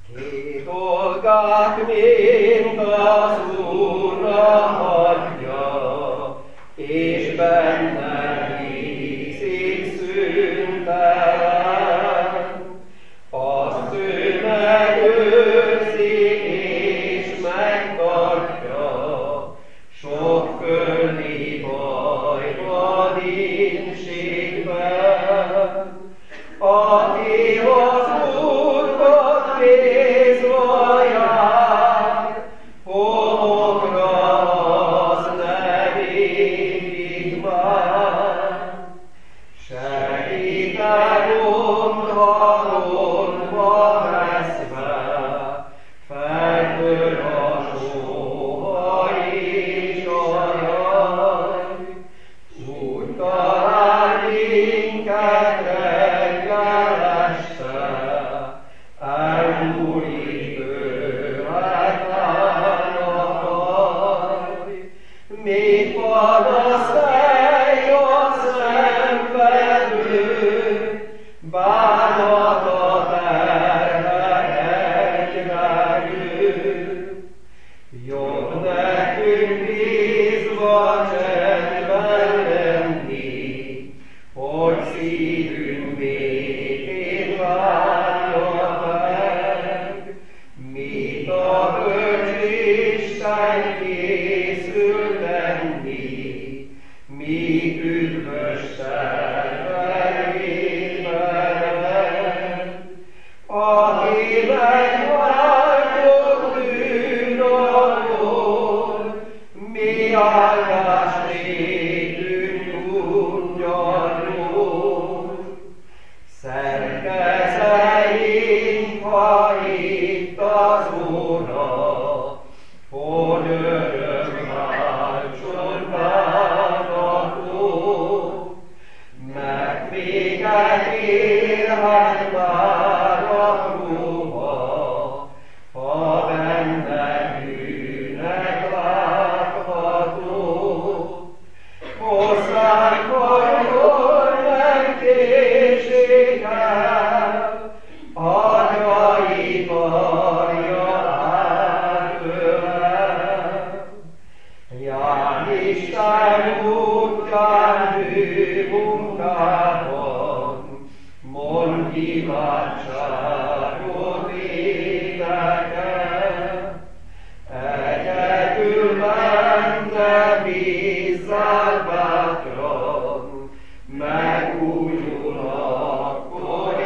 Ki dolgát mind az Úrra adja, és benne vízig szüntelen. Azt ő megőrzi és megtartja, sok földi bajban, ínségben. Aki az Úrban bízva jár, homokra az nevét már. Segítek gondba veszve, feltör a soha és a jaj. Úgy talál minket reggel este, elmúlik tőled a baj. Mit panasztelj a szenvedő, bánata terhe egyregő. Jobb nekünk bízva csendben lenni, hogy szívünk békét várja meg. Mit a bölcs Isten készül tenni, míg üdvös tervek védve. Aki megváltott bűn alól, mi áldást létünk ungyarról. Szerkezeink, ha itt az óra, hogy örök váltson várható. Megvéget érhet már a próba, ha benne bűnek látható. Hozzánk hajol megkészséggel, atyai karja átölel. Jár Isten útján ő munkában, mondd imádságot éneket. Egyedül benne bízzál bátran, megújul akkor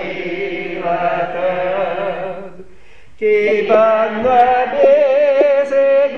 életed. Ki benne bízik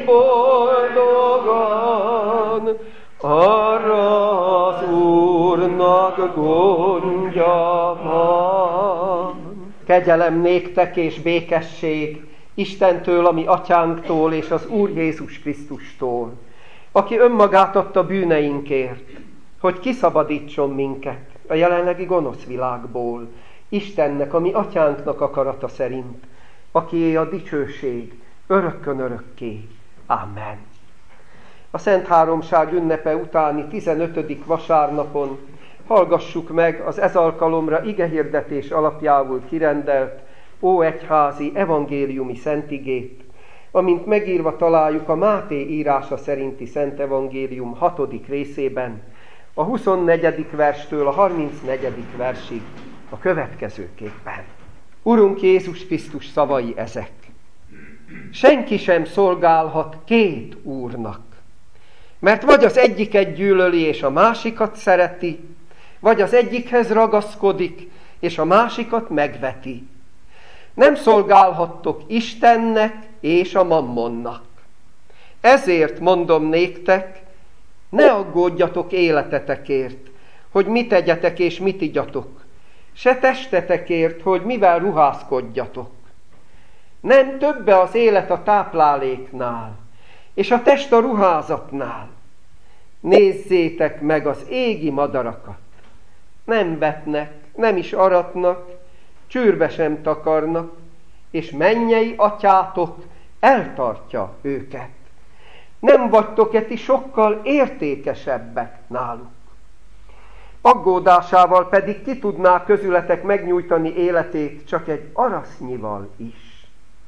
boldogan, arra az Úrnak gondja van. Kegyelem néktek és békesség Istentől, ami atyánktól és az Úr Jézus Krisztustól, aki önmagát adta bűneinkért, hogy kiszabadítson minket a jelenlegi gonosz világból, Istennek, ami atyánknak akarata szerint, akié a dicsőség örökkön örökké. Amen. A Szent Háromság ünnepe utáni 15. vasárnapon hallgassuk meg az ez alkalomra igehirdetés alapjául kirendelt óegyházi evangéliumi szentigét, amint megírva találjuk a Máté írása szerinti Szent Evangélium 6. részében, a 24. verstől a 34. versig a következőképpen. Urunk Jézus Krisztus szavai ezek. Senki sem szolgálhat két úrnak, mert vagy az egyiket gyűlöli és a másikat szereti, vagy az egyikhez ragaszkodik és a másikat megveti. Nem szolgálhattok Istennek és a mammonnak. Ezért mondom néktek, ne aggódjatok életetekért, hogy mit tegyetek és mit igyatok, se testetekért, hogy mivel ruházkodjatok. Nem többe az élet a tápláléknál, és a test a ruházatnál. Nézzétek meg az égi madarakat. Nem vetnek, nem is aratnak, csőrbe sem takarnak, és mennyei atyátok eltartja őket. Nem vagytok-e ti sokkal értékesebbek náluk? Aggódásával pedig ki tudná közületek megnyújtani életét csak egy arasznyival is.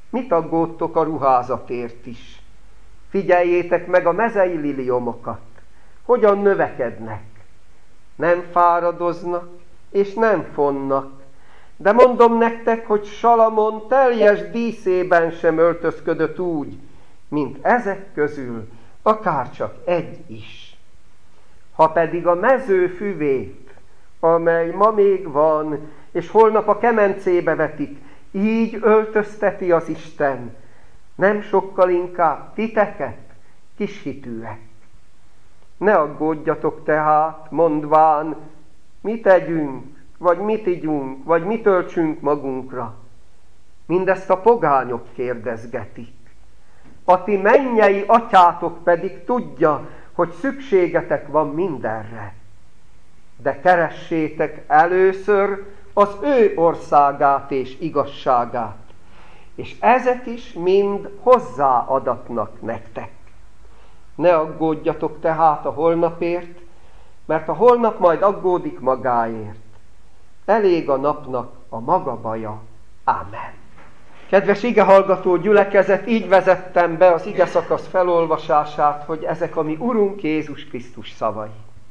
Mit aggódtok a ruházatért is? Figyeljétek meg a mezei liliomokat, hogyan növekednek. Nem fáradoznak, és nem fonnak. De mondom nektek, hogy Salamon teljes díszében sem öltözködött úgy, mint ezek közül, akár csak egy is. Ha pedig a mező füvét, amely ma még van, és holnap a kemencébe vetik, így öltözteti az Isten, nem sokkal inkább titeket, kishitűek. Ne aggódjatok tehát, mondván, mit tegyünk, vagy mit igyunk, vagy mit öltsünk magunkra. Mindezt a pogányok kérdezgetik. A ti mennyei atyátok pedig tudja, hogy szükségetek van mindenre. De keressétek először az ő országát és igazságát, és ezek is mind hozzáadatnak nektek. Ne aggódjatok tehát a holnapért, mert a holnap majd aggódik magáért. Elég a napnak a maga baja. Ámen. Kedves igehallgató gyülekezet, így vezettem be az igeszakasz felolvasását, hogy ezek a mi Urunk Jézus Krisztus szavai.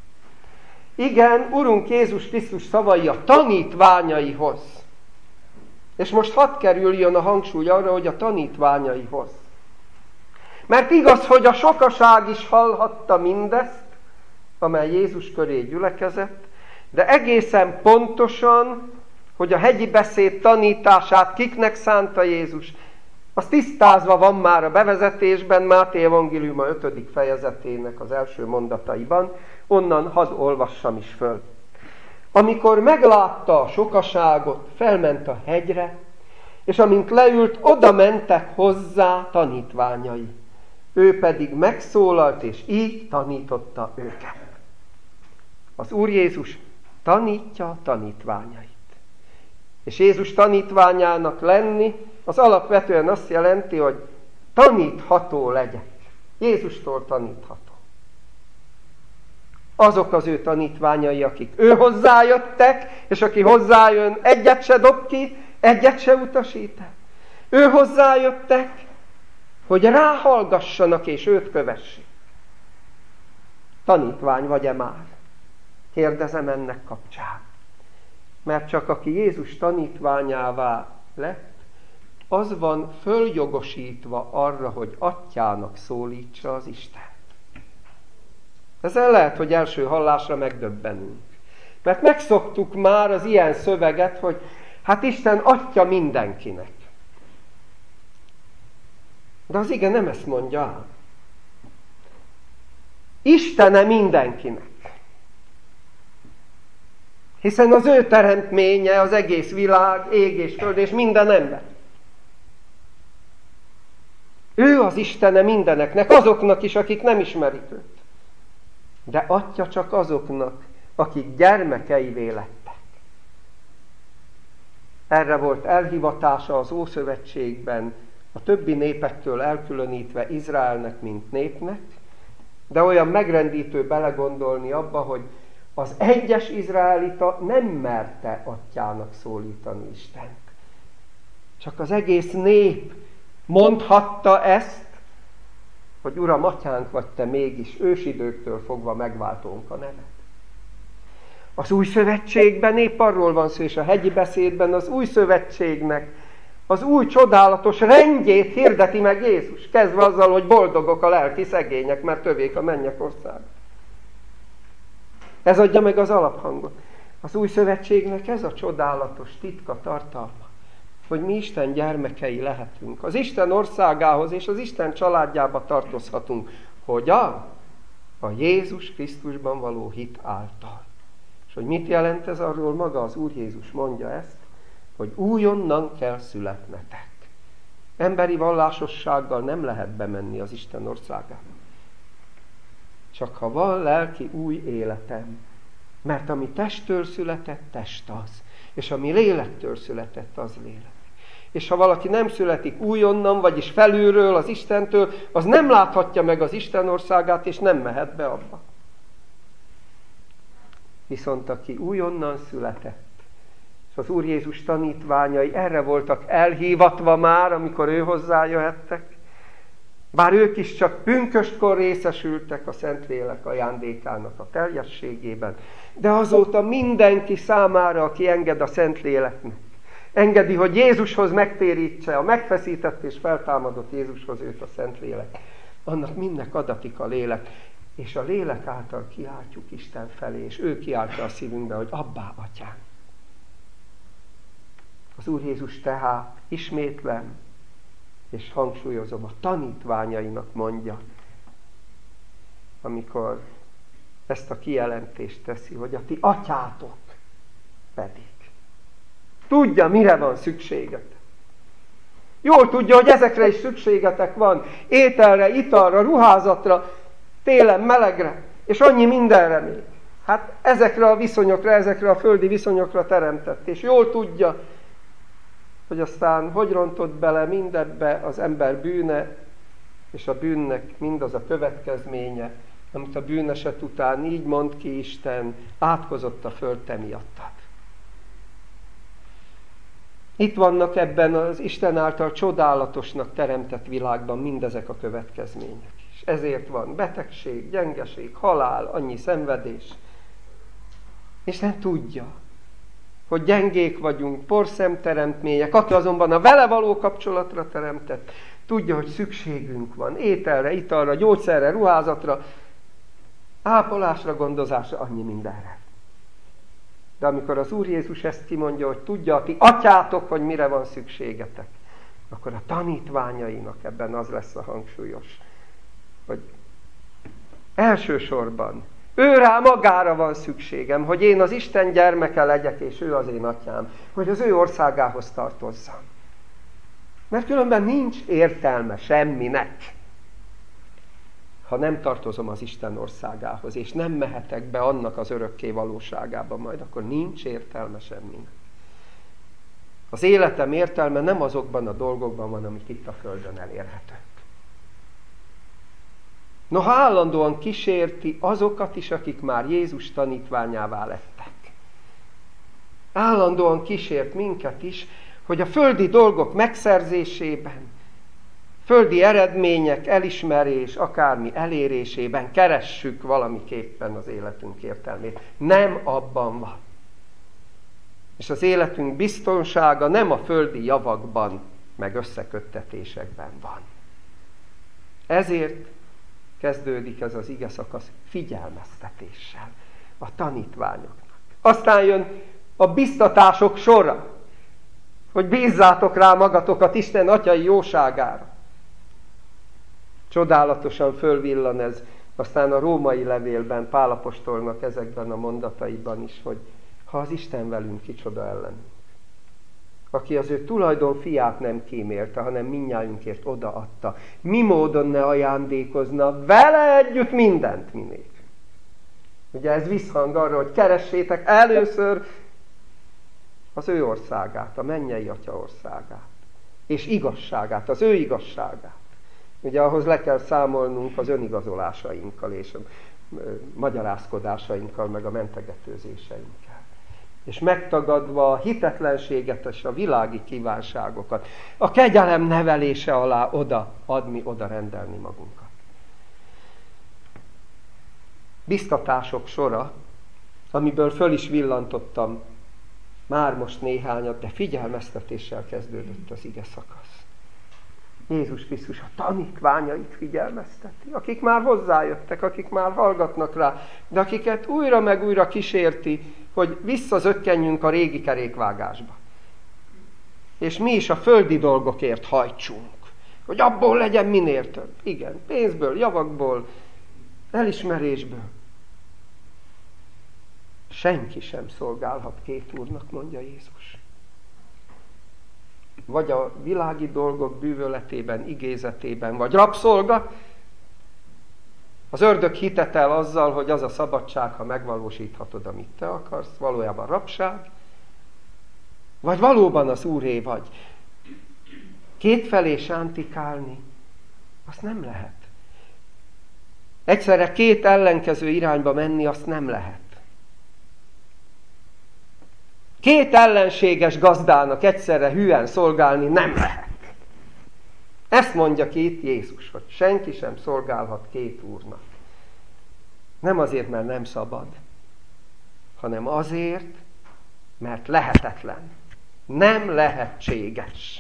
Igen, Urunk Jézus Krisztus szavai a tanítványaihoz. És most hadd kerüljön a hangsúly arra, hogy a tanítványaihoz. Mert igaz, hogy a sokaság is hallhatta mindezt, amely Jézus köré gyülekezett, de egészen pontosan, hogy a hegyi beszéd tanítását kiknek szánta Jézus, az tisztázva van már a bevezetésben, Máté evangéliuma 5. fejezetének az első mondataiban, onnan hadd olvassam is föl. Amikor meglátta a sokaságot, felment a hegyre, és amint leült, oda mentek hozzá tanítványai. Ő pedig megszólalt, és így tanította őket. Az Úr Jézus tanítja a tanítványait. És Jézus tanítványának lenni, az alapvetően azt jelenti, hogy tanítható legyek. Jézustól tanítható. Azok az ő tanítványai, akik ő hozzájöttek, és aki hozzájön, egyet se dob ki, egyet se utasít el. Ő hozzájöttek, hogy ráhallgassanak és őt kövessék. Tanítvány vagy-e már? Kérdezem ennek kapcsán. Mert csak aki Jézus tanítványává lett, az van följogosítva arra, hogy atyának szólítsa az Istent. Ezzel lehet, hogy első hallásra megdöbbenünk. Mert megszoktuk már az ilyen szöveget, hogy hát Isten atya mindenkinek. De az ige nem ezt mondja el. Istene mindenkinek. Hiszen az ő teremtménye, az egész világ, ég és föld, és minden ember. Ő az Istene mindeneknek, azoknak is, akik nem ismerik őt. De atya csak azoknak, akik gyermekeivé lettek. Erre volt elhivatása az Ószövetségben, a többi népektől elkülönítve Izraelnek, mint népnek, de olyan megrendítő belegondolni abba, hogy az egyes izraelita nem merte atyának szólítani Istent. Csak az egész nép mondhatta ezt, hogy Uram, atyánk vagy te mégis, ősidőktől fogva megváltónk a nevet. Az új szövetségben épp arról van szó, és a hegyi beszédben az új szövetségnek az új csodálatos rendjét hirdeti meg Jézus, kezdve azzal, hogy boldogok a lelki szegények, mert övék a mennyek ország. Ez adja meg az alaphangot. Az új szövetségnek ez a csodálatos titka, tartalma, hogy mi Isten gyermekei lehetünk. Az Isten országához és az Isten családjába tartozhatunk. Hogyan? A Jézus Krisztusban való hit által. És hogy mit jelent ez, arról maga az Úr Jézus mondja ezt, hogy újonnan kell születnetek. Emberi vallásossággal nem lehet bemenni az Isten országába. Csak ha van lelki új életem. Mert ami testtől született, test az. És ami lélektől született, az lélek. És ha valaki nem születik újonnan, vagyis felülről, az Istentől, az nem láthatja meg az Isten országát, és nem mehet be abba. Viszont aki újonnan született, És az Úr Jézus tanítványai erre voltak elhívatva már, amikor ő hozzájöhettek. Bár ők is csak pünköstkor részesültek a Szentlélek ajándékának a teljességében, de azóta mindenki számára, aki enged a Szentléleknek, engedi, hogy Jézushoz megtérítse, a megfeszített és feltámadott Jézushoz őt a Szentlélek, annak mindnek adatik a lélek, és a lélek által kiáltjuk Isten felé, és ő kiáltja a szívünkbe, hogy Abbá, Atyám. Az Úr Jézus tehát ismétlem, és hangsúlyozom, a tanítványainak mondja, amikor ezt a kijelentést teszi, hogy a ti atyátok pedig tudja, mire van szükségetek. Jól tudja, hogy ezekre is szükségetek van. Ételre, italra, ruházatra, télen, melegre, és annyi mindenre még. Hát ezekre a viszonyokra, ezekre a földi viszonyokra teremtett. És jól tudja, hogy aztán hogy rontott bele mindebbe az ember bűne, és a bűnnek mindaz a következménye, amit a bűneset után így mond ki Isten, átkozott a föld te miattad. Itt vannak ebben az Isten által csodálatosnak teremtett világban mindezek a következmények. És ezért van betegség, gyengeség, halál, annyi szenvedés. Isten tudja, hogy gyengék vagyunk, porszemteremtmények, aki azonban a vele való kapcsolatra teremtett, tudja, hogy szükségünk van ételre, italra, gyógyszerre, ruházatra, ápolásra, gondozásra, annyi mindenre. De amikor az Úr Jézus ezt kimondja, hogy tudja a ti atyátok, hogy mire van szükségetek, akkor a tanítványainak ebben az lesz a hangsúlyos, hogy elsősorban őrá magára van szükségem, hogy én az Isten gyermeke legyek, és ő az én atyám, hogy az ő országához tartozzam. Mert különben nincs értelme semminek, ha nem tartozom az Isten országához, és nem mehetek be annak az örökké valóságába majd, akkor nincs értelme semminek. Az életem értelme nem azokban a dolgokban van, amik itt a földön elérhetők. Noha állandóan kísérti azokat is, akik már Jézus tanítványává lettek. Állandóan kísért minket is, hogy a földi dolgok megszerzésében, földi eredmények, elismerés, akármi elérésében keressük valamiképpen az életünk értelmét. Nem abban van. És az életünk biztonsága nem a földi javakban, meg összeköttetésekben van. Ezért kezdődik ez az ige szakasz figyelmeztetéssel a tanítványoknak. Aztán jön a biztatások sora, hogy bízzátok rá magatokat Isten atyai jóságára. Csodálatosan fölvillan ez aztán a római levélben, Pál apostolnak ezekben a mondataiban is, hogy ha az Isten velünk, kicsoda ellenünk. Aki az ő tulajdon fiát nem kímélte, hanem mindnyájunkért odaadta. Mi módon ne ajándékozna vele együtt mindent minél. Ugye ez visszhang arra, hogy keressétek először az ő országát, a mennyei Atya országát. És igazságát, az ő igazságát. Ugye ahhoz le kell számolnunk az önigazolásainkkal és a magyarázkodásainkkal, meg a mentegetőzéseinkkel. És megtagadva a hitetlenséget és a világi kívánságokat, a kegyelem nevelése alá oda rendelni magunkat. Biztatások sora, amiből föl is villantottam már most néhányat, de figyelmeztetéssel kezdődött az ige szakasz. Jézus Krisztus a tanítványait figyelmezteti, akik már hozzájöttek, akik már hallgatnak rá, de akiket újra meg újra kísérti, hogy visszazökkenjünk a régi kerékvágásba. És mi is a földi dolgokért hajtsunk, hogy abból legyen minél több. Igen, pénzből, javakból, elismerésből. Senki sem szolgálhat két úrnak, mondja Jézus. Vagy a világi dolgok bűvöletében, igézetében, vagy rabszolga. Az ördög hitetel azzal, hogy az a szabadság, ha megvalósíthatod, amit te akarsz, valójában rabság. Vagy valóban az úré vagy. Kétfelé sántikálni, azt nem lehet. Egyszerre két ellenkező irányba menni, azt nem lehet. Két ellenséges gazdának egyszerre hűen szolgálni nem lehet. Ezt mondja ki itt Jézus, hogy senki sem szolgálhat két úrnak. Nem azért, mert nem szabad, hanem azért, mert lehetetlen. Nem lehetséges.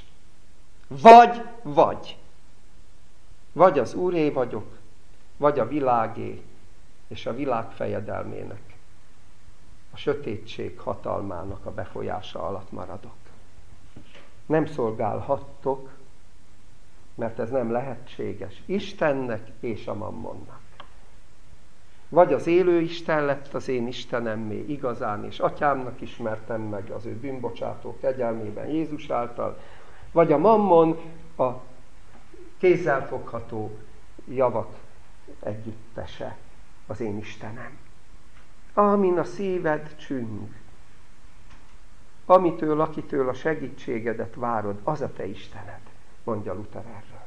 Vagy. Vagy az Úré vagyok, vagy a világé, és a világ fejedelmének, a sötétség hatalmának a befolyása alatt maradok. Nem szolgálhattok, mert ez nem lehetséges Istennek és a mammonnak. Vagy az élő Isten lett az én Istenemmé igazán, és atyámnak ismertem meg az ő bűnbocsátó kegyelmében Jézus által, vagy a mammon a kézzelfogható javak együttese, az én Istenem. Amin a szíved csüng, akitől a segítségedet várod, az a te Istened, mondja Luther erről.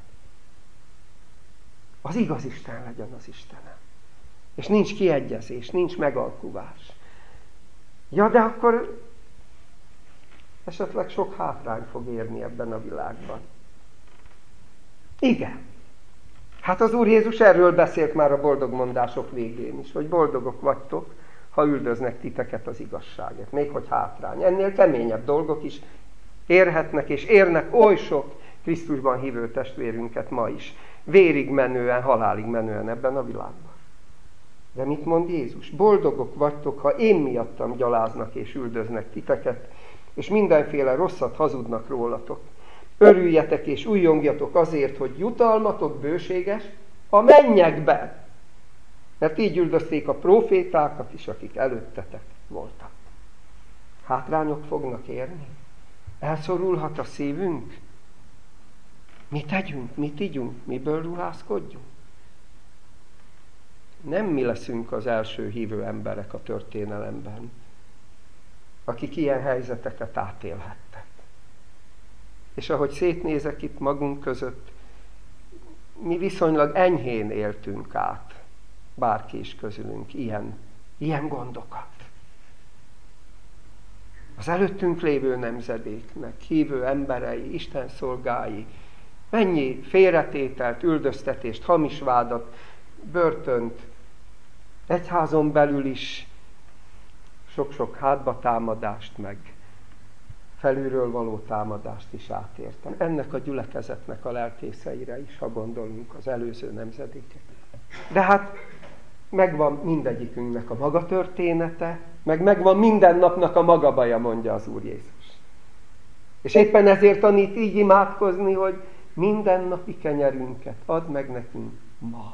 Az igaz Isten legyen az Istenem. És nincs kiegyezés, nincs megalkuvás. Ja, de akkor esetleg sok hátrány fog érni ebben a világban. Igen. Hát az Úr Jézus erről beszélt már a boldogmondások végén is, hogy boldogok vagytok, ha üldöznek titeket az igazságért. Még hogy hátrány. Ennél keményebb dolgok is érhetnek és érnek oly sok Krisztusban hívő testvérünket ma is. Vérig menően, halálig menően ebben a világban. De mit mond Jézus? Boldogok vagytok, ha én miattam gyaláznak és üldöznek titeket, és mindenféle rosszat hazudnak rólatok. Örüljetek és újjongjatok azért, hogy jutalmatok bőséges a mennyekben. Mert így üldözték a prófétákat is, akik előttetek voltak. Hátrányok fognak érni? Elszorulhat a szívünk? Mi tegyünk, mit igyunk, miből ruházkodjunk? Nem mi leszünk az első hívő emberek a történelemben, akik ilyen helyzeteket átélhettek. És ahogy szétnézek itt magunk között, mi viszonylag enyhén éltünk át, bárki is közülünk, ilyen gondokat. Az előttünk lévő nemzedéknek, hívő emberei, Isten szolgái, mennyi félretételt, üldöztetést, hamis vádat, börtönt, egyházon belül is sok-sok hátbatámadást, meg felülről való támadást is átértem. Ennek a gyülekezetnek a lelkészeire is, ha gondolunk az előző nemzedékek. De hát megvan mindegyikünknek a maga története, megvan minden napnak a maga baja, mondja az Úr Jézus. És éppen ezért tanít így imádkozni, hogy mindennapi kenyerünket add meg nekünk ma.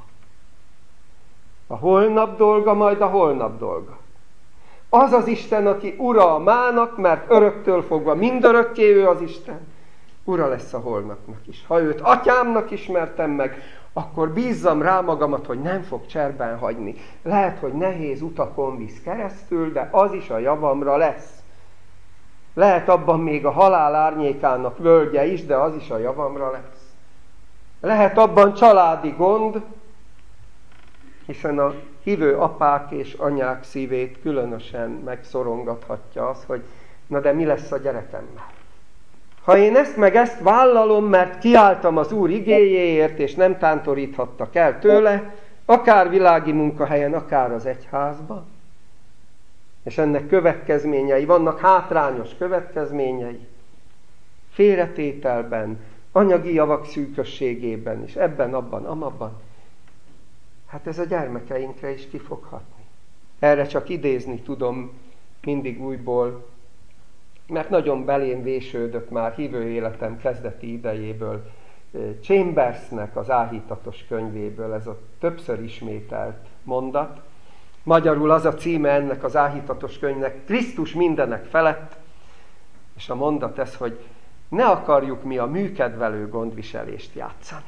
A holnap dolga, majd a holnap dolga. Az az Isten, aki ura a mának, mert öröktől fogva mindörökké ő az Isten, ura lesz a holnapnak is. Ha őt atyámnak ismertem meg, akkor bízzam rá magamat, hogy nem fog cserben hagyni. Lehet, hogy nehéz utakon visz keresztül, de az is a javamra lesz. Lehet abban még a halál árnyékának völgye is, de az is a javamra lesz. Lehet abban családi gond, hiszen a hívő apák és anyák szívét különösen megszorongathatja az, hogy na de mi lesz a gyerekemmel? Ha én ezt vállalom, mert kiálltam az Úr igéjéért, és nem tántoríthattak el tőle, akár világi munkahelyen, akár az egyházban, és ennek következményei, vannak hátrányos következményei, félretételben, anyagi javak szűkösségében is, ebben, abban, amabban, hát ez a gyermekeinkre is ki fog hatni. Erre csak idézni tudom mindig újból, mert nagyon belém vésődött már hívő életem kezdeti idejéből, Chambersnek az áhítatos könyvéből ez a többször ismételt mondat. Magyarul az a címe ennek az áhítatos könyvnek, Krisztus mindenek felett, és a mondat ez, hogy ne akarjuk mi a műkedvelő gondviselést játszani.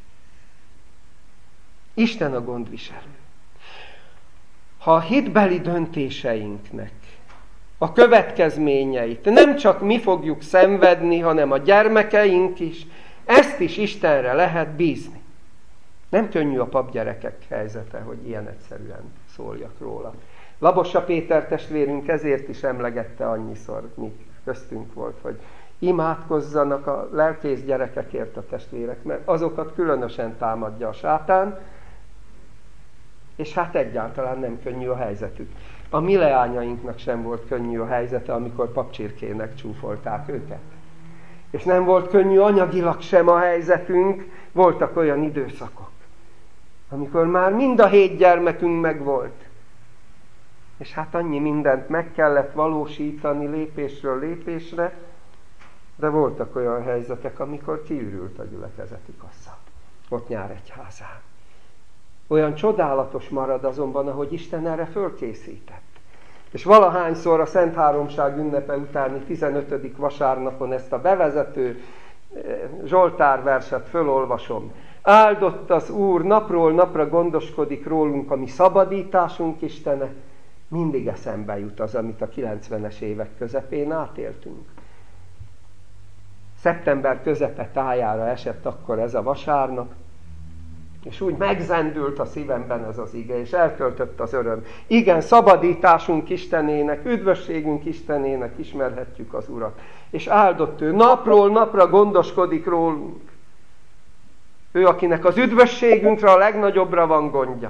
Isten a gondviselő. Ha a hitbeli döntéseinknek a következményeit nem csak mi fogjuk szenvedni, hanem a gyermekeink is, ezt is Istenre lehet bízni. Nem könnyű a papgyerekek helyzete, hogy ilyen egyszerűen szóljak róla. Labossa Péter testvérünk ezért is emlegette annyiszor, mi köztünk volt, hogy imádkozzanak a lelkész gyerekekért a testvérek, mert azokat különösen támadja a sátán, és hát egyáltalán nem könnyű a helyzetük. A mi leányainknak sem volt könnyű a helyzete, amikor papcsirkének csúfolták őket. És nem volt könnyű anyagilag sem a helyzetünk, voltak olyan időszakok, amikor már mind a 7 gyermekünk megvolt. És hát annyi mindent meg kellett valósítani lépésről lépésre, de voltak olyan helyzetek, amikor kiürült a gyülekezeti kassa. Ott Nyáregyházán. Olyan csodálatos marad azonban, ahogy Isten erre fölkészített. És valahányszor a Szent Háromság ünnepe utáni 15. vasárnapon ezt a bevezető Zsoltárverset fölolvasom. Áldott az Úr, napról napra gondoskodik rólunk, a mi szabadításunk Istene. Mindig eszembe jut az, amit a 90-es évek közepén átéltünk. Szeptember közepe tájára esett akkor ez a vasárnap, és úgy megzendült a szívemben ez az ige, és eltöltött az öröm. Igen, szabadításunk Istenének, üdvösségünk Istenének ismerhetjük az Urat. És áldott ő, napról napra gondoskodik rólunk. Ő, akinek az üdvösségünkre a legnagyobbra van gondja.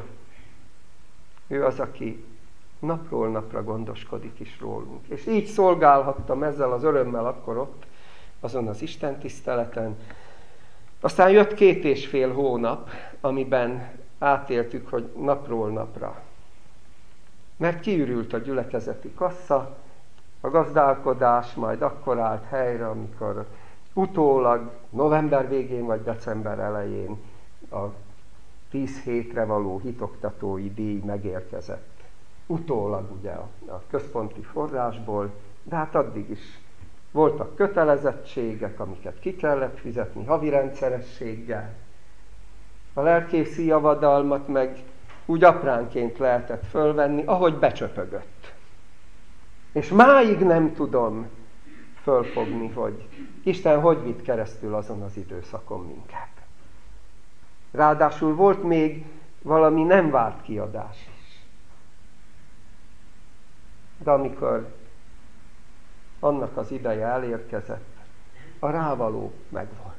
Ő az, aki napról napra gondoskodik is rólunk. És így szolgálhattam ezzel az örömmel akkor ott, azon az Isten tiszteleten. Aztán jött 2,5 hónap, amiben átéltük, hogy napról napra. Mert kiürült a gyülekezeti kassa, a gazdálkodás majd akkor állt helyre, amikor utólag november végén vagy december elején a 10 hétre való hitoktatói díj megérkezett. Utólag ugye a központi forrásból, de hát addig is voltak kötelezettségek, amiket ki kellett fizetni havi rendszerességgel. A lelkészi javadalmat meg úgy apránként lehetett fölvenni, ahogy becsöpögött. És máig nem tudom fölfogni, hogy Isten hogy vitt keresztül azon az időszakon minket. Ráadásul volt még valami nem várt kiadás is. De amikor annak az ideje elérkezett, a rávaló megvolt.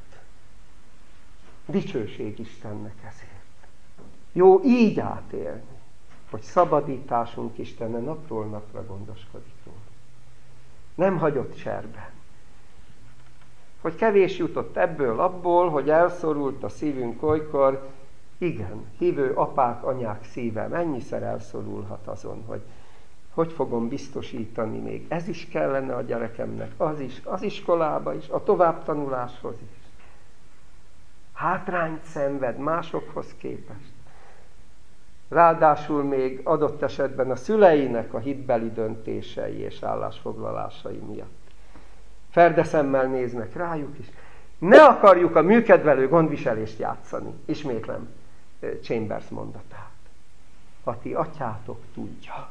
Dicsőség Istennek ezért. Jó így átélni, hogy szabadításunk Istene napról napra gondoskodik róla. Nem hagyott cserben. Hogy kevés jutott ebből, abból, hogy elszorult a szívünk olykor, igen, hívő apák, anyák szíve mennyiszer elszorulhat azon, hogy fogom biztosítani még. Ez is kellene a gyerekemnek, az is, az iskolába is, a továbbtanuláshoz is. Hátrányt szenved másokhoz képest. Ráadásul még adott esetben a szüleinek a hitbeli döntései és állásfoglalásai miatt. Ferdeszemmel néznek rájuk is. Ne akarjuk a műkedvelő gondviselést játszani. Ismétlem Chambers mondatát. A ti atyátok tudja.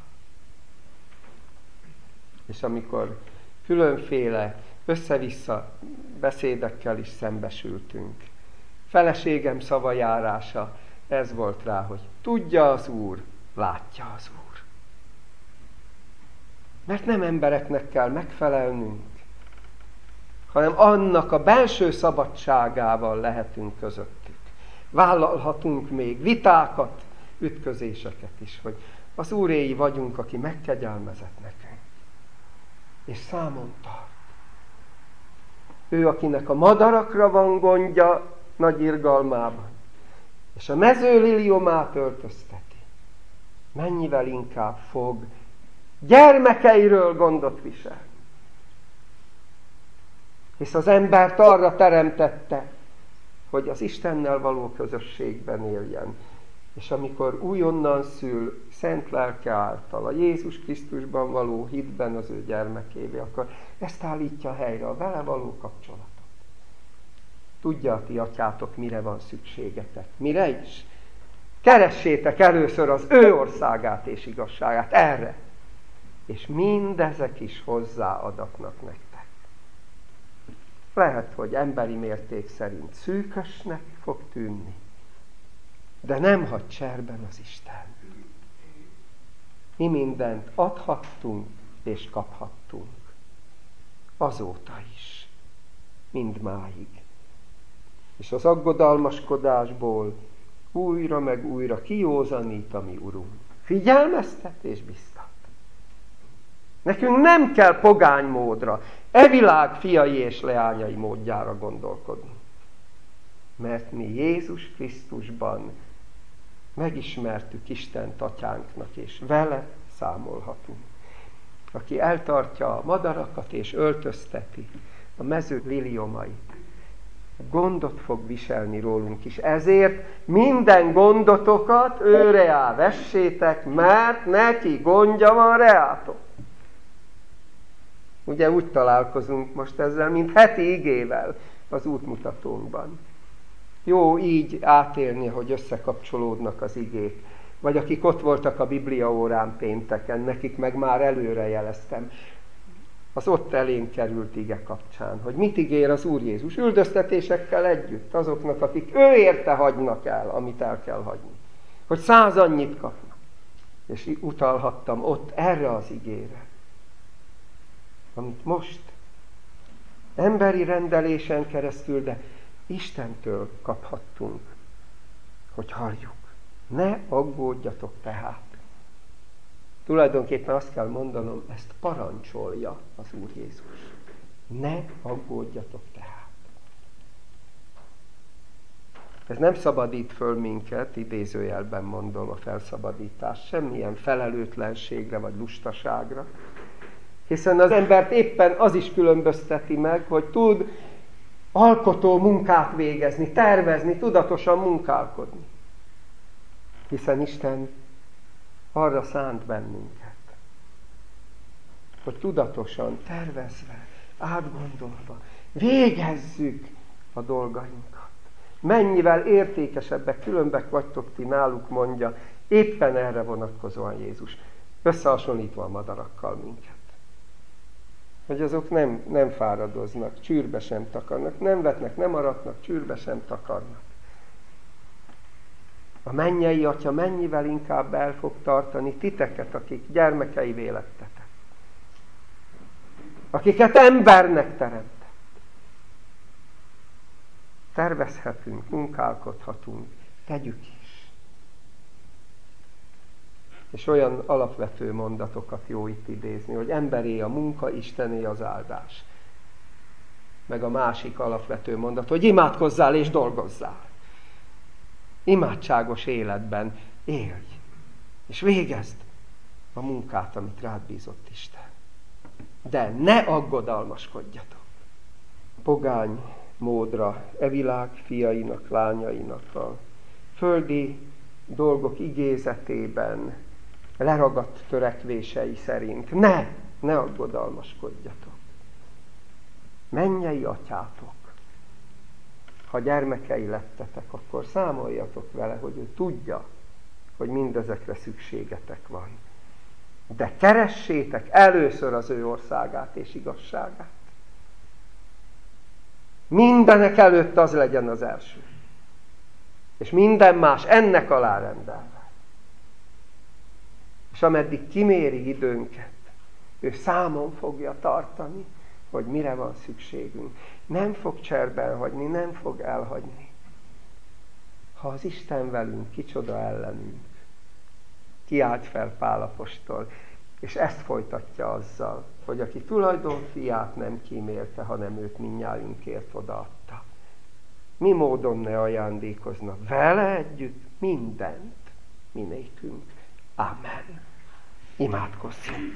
És amikor különféle össze-vissza beszédekkel is szembesültünk, feleségem szavajárása ez volt rá, hogy tudja az Úr, látja az Úr. Mert nem embereknek kell megfelelnünk, hanem annak a belső szabadságával lehetünk közöttük. Vállalhatunk még vitákat, ütközéseket is, hogy az Úréi vagyunk, aki megkegyelmezett nekünk. És számon tart. Ő, akinek a madarakra van gondja nagy irgalmában, és a mezőliliomát öltözteti, mennyivel inkább fog gyermekeiről gondot visel. Hisz az embert arra teremtette, hogy az Istennel való közösségben éljen. És amikor újonnan szül szent lelke által, a Jézus Krisztusban való hitben az ő gyermekévé, akkor ezt állítja helyre, a vele való kapcsolatot. Tudja a ti atyátok, mire van szükségetek. Mire is? Keressétek először az ő országát és igazságát erre. És mindezek is hozzáadatnak nektek. Lehet, hogy emberi mérték szerint szűkösnek fog tűnni, de nem hagy cserben az Isten. mi mindent adhattunk és kaphattunk. Azóta is. Mindmáig. És az aggodalmaskodásból újra meg újra kijózanít a mi Urunk. Figyelmeztet és biztat. Nekünk nem kell pogány módra, világ fiai és leányai módjára gondolkodni. Mert mi Jézus Krisztusban megismertük Istent atyánknak, és vele számolhatunk. Aki eltartja a madarakat és öltözteti a mező liliomait, gondot fog viselni rólunk is. Ezért minden gondotokat őre vessétek, mert neki gondja van reátok. Ugye úgy találkozunk most ezzel, mint heti igével az útmutatónkban. Jó így átélni, hogy összekapcsolódnak az igék. Vagy akik ott voltak a Biblia órán pénteken, nekik meg már előre jeleztem az ott elénk került ige kapcsán, hogy mit ígér az Úr Jézus üldöztetésekkel együtt, azoknak, akik ő érte hagynak el, amit el kell hagyni. Hogy 100 annyit kapnak. És utalhattam ott erre az igére, amit most emberi rendelésen keresztül, de Istentől kaphattunk, hogy halljuk. Ne aggódjatok tehát. Tulajdonképpen azt kell mondanom, ezt parancsolja az Úr Jézus. Ne aggódjatok tehát. Ez nem szabadít föl minket, idézőjelben mondom a felszabadítást, semmilyen felelőtlenségre vagy lustaságra, hiszen az embert éppen az is különbözteti meg, hogy tud alkotó munkát végezni, tervezni, tudatosan munkálkodni. Hiszen Isten arra szánt bennünket, hogy tudatosan, tervezve, átgondolva végezzük a dolgainkat. Mennyivel értékesebbek, különbek vagytok ti náluk, mondja, éppen erre vonatkozóan Jézus, összehasonlítva a madarakkal minket. Hogy azok nem fáradoznak, csűrbe sem takarnak, nem vetnek, nem aratnak, csűrbe sem takarnak. A mennyei Atya mennyivel inkább el fog tartani titeket, akik gyermekeivé lettetek. Akiket embernek teremtett. Tervezhetünk, munkálkodhatunk, tegyük is. És olyan alapvető mondatokat jó itt idézni, hogy emberé a munka, Istené az áldás. Meg a másik alapvető mondat, hogy imádkozzál és dolgozzál. Imádságos életben élj, és végezd a munkát, amit rád bízott Isten. De ne aggodalmaskodjatok. Pogány módra, világ fiainak, lányainak a földi dolgok igézetében leragadt törekvései szerint. Ne aggodalmaskodjatok. Mennyei atyátok, ha gyermekei lettetek, akkor számoljatok vele, hogy ő tudja, hogy mindezekre szükségetek van. De keressétek először az ő országát és igazságát. Mindenek előtt az legyen az első. És minden más ennek alárendelve. És ameddig kiméri időnket, ő számon fogja tartani, hogy mire van szükségünk. Nem fog cserben hagyni, nem fog elhagyni. Ha az Isten velünk, kicsoda ellenünk. Kiált fel Pál apostol, és ezt folytatja azzal, hogy aki tulajdon fiát nem kímélte, hanem őt mindnyájunkért odaadta. Mi módon ne ajándékozna vele együtt mindent minékünk. Amen. Imádkozzunk.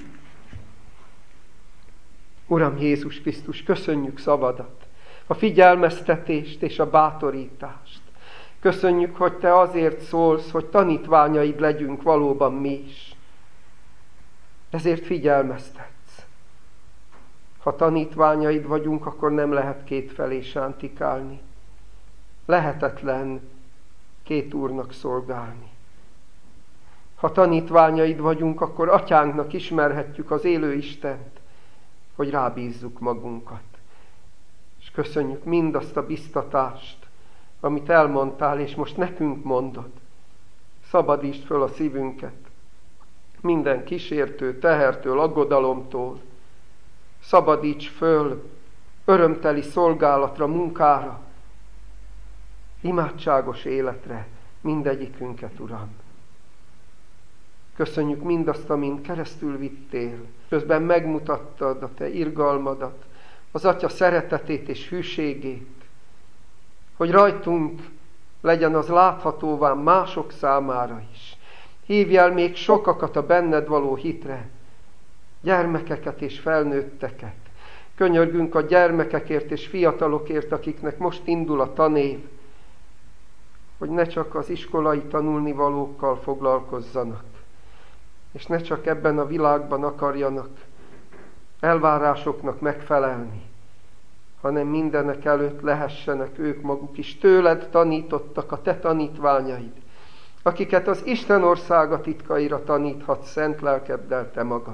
Uram Jézus Krisztus, köszönjük szavadat, a figyelmeztetést és a bátorítást. Köszönjük, hogy Te azért szólsz, hogy tanítványaid legyünk valóban mi is. Ezért figyelmeztetsz. Ha tanítványaid vagyunk, akkor nem lehet kétfelé sántikálni. Lehetetlen két úrnak szolgálni. Ha tanítványaid vagyunk, akkor atyánknak ismerhetjük az élő Istent, hogy rábízzuk magunkat. És köszönjük mindazt a biztatást, amit elmondtál, és most nekünk mondod. Szabadítsd föl a szívünket, minden kísértő, tehertől, aggodalomtól. Szabadíts föl örömteli szolgálatra, munkára, imádságos életre mindegyikünket, Uram. Köszönjük mindazt, amin keresztül vittél, közben megmutattad a Te irgalmadat, az Atya szeretetét és hűségét, hogy rajtunk legyen az láthatóvá mások számára is. Hívj el még sokakat a benned való hitre, gyermekeket és felnőtteket. Könyörgünk a gyermekekért és fiatalokért, akiknek most indul a tanév, hogy ne csak az iskolai tanulnivalókkal foglalkozzanak, és ne csak ebben a világban akarjanak elvárásoknak megfelelni, hanem mindenek előtt lehessenek ők maguk is tőled tanítottak, a te tanítványaid, akiket az Isten országa titkaira taníthatsz szent lelkeddel te magad.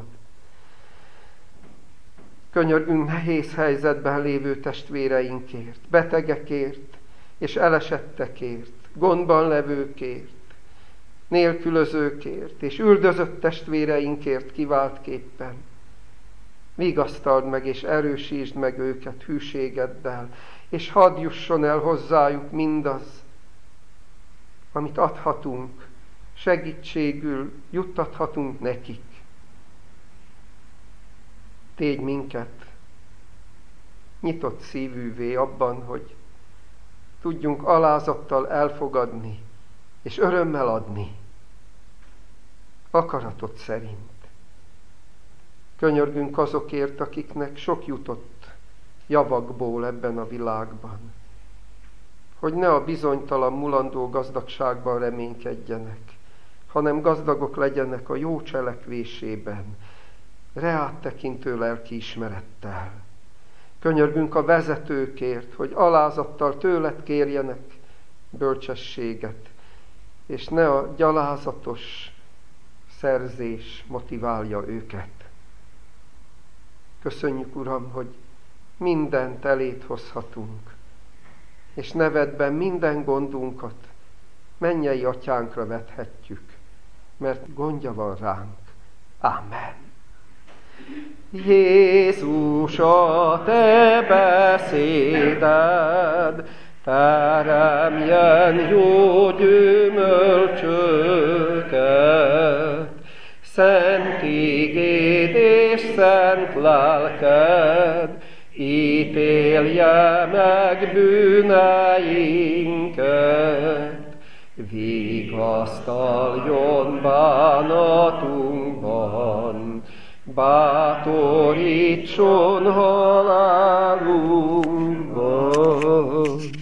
Könyörgünk nehéz helyzetben lévő testvéreinkért, betegekért és elesettekért, gondban levőkért, nélkülözőkért és üldözött testvéreinkért kiváltképpen. Vigasztald meg és erősítsd meg őket hűségeddel, és hadd jusson el hozzájuk mindaz, amit adhatunk, segítségül juttathatunk nekik. Tégy minket nyitott szívűvé abban, hogy tudjunk alázattal elfogadni és örömmel adni, akaratod szerint. Könyörgünk azokért, akiknek sok jutott javakból ebben a világban, hogy ne a bizonytalan, mulandó gazdagságban reménykedjenek, hanem gazdagok legyenek a jó cselekvésében, reát tekintő lelkiismerettel. Könyörgünk a vezetőkért, hogy alázattal tőled kérjenek bölcsességet, és ne a gyalázatos szerzés motiválja őket. Köszönjük, Uram, hogy mindent eléd hozhatunk, és nevedben minden gondunkat mennyei atyánkra vethetjük, mert gondja van ránk. Ámen. Jézus, a te beszéded teremjen jó gyümölcsöket, szent igéd és szent lelked ítélje meg bűneinket, vigasztaljon bánatunkban, bátorítson halálunkban.